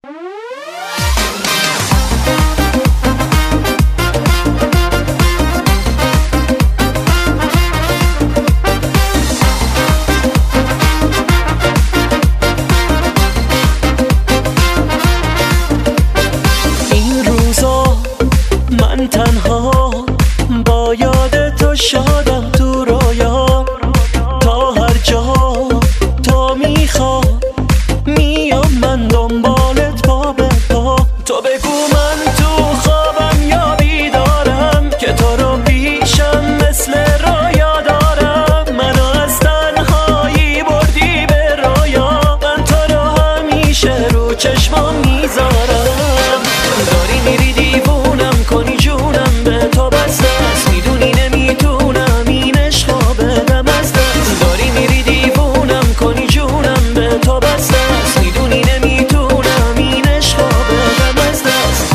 من تنها با یاد تو شادم تو رویا، تا هر جا تو میخواد میام من دنبالت پا به پا. تو بگو من تو خوابم یا بیدارم که تو رو پیشم مثل رویا دارم. منو از تنهایی بردی به رویا، من تو رو همیشه رو چشمام میذارم. داری میری دیوونم کنی جونم به تو بسته است، میدونی نمیتونم این عشقو بدم از دست. داری میری دیوونم کنی جونم به تو بسته است، میدونی نمیتونم این عشقو بدم از دست.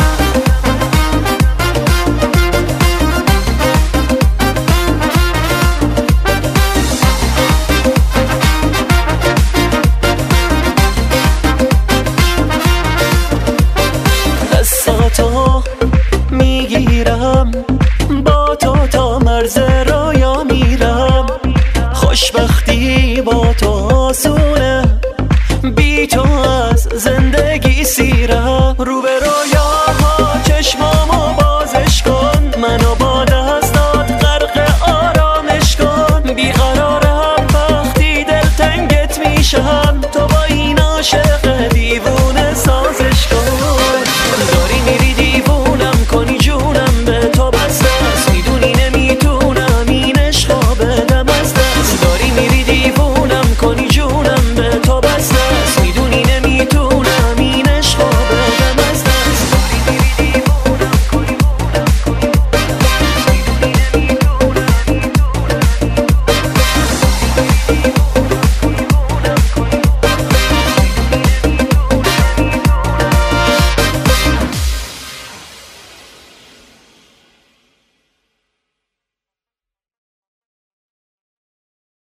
دستاتو میگیرم با تو تا مرز رویا میرم، خوشبختی با تو آسونه